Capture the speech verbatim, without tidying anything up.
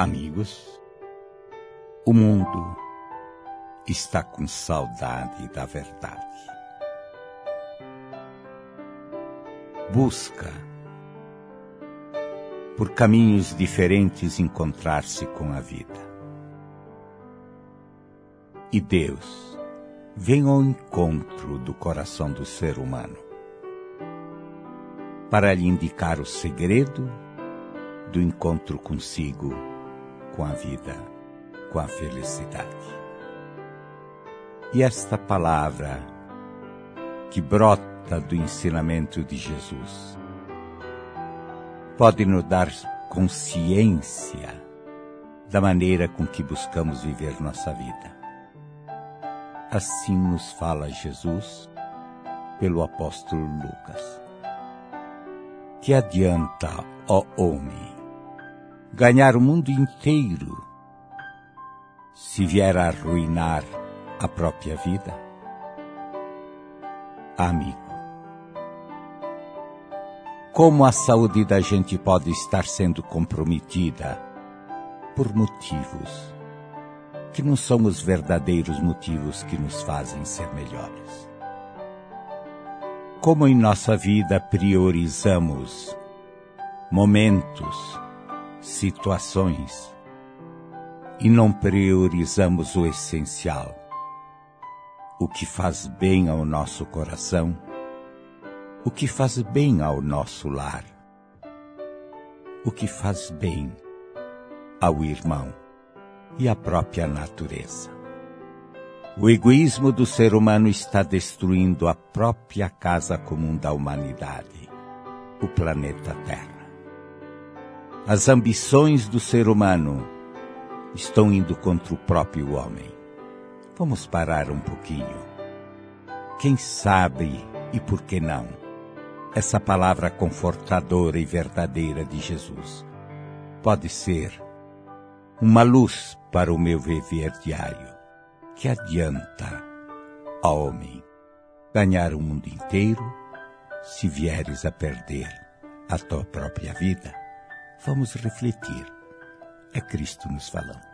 Amigos, o mundo está com saudade da verdade. Busca, por caminhos diferentes, encontrar-se com a vida. E Deus vem ao encontro do coração do ser humano para lhe indicar o segredo do encontro consigo, com a vida, com a felicidade. E esta palavra que brota do ensinamento de Jesus pode nos dar consciência da maneira com que buscamos viver nossa vida. Assim nos fala Jesus pelo apóstolo Lucas. Que adianta, ó homem, ganhar o mundo inteiro se vier a arruinar a própria vida? Amigo, como a saúde da gente pode estar sendo comprometida por motivos que não são os verdadeiros motivos que nos fazem ser melhores? Como em nossa vida priorizamos momentos, situações, e não priorizamos o essencial, o que faz bem ao nosso coração, o que faz bem ao nosso lar, o que faz bem ao irmão e à própria natureza. O egoísmo do ser humano está destruindo a própria casa comum da humanidade, o planeta Terra. As ambições do ser humano estão indo contra o próprio homem. Vamos parar um pouquinho. Quem sabe, e por que não, essa palavra confortadora e verdadeira de Jesus pode ser uma luz para o meu viver diário. Que adianta, ó homem, ganhar o mundo inteiro se vieres a perder a tua própria vida? Vamos refletir. É Cristo nos falando.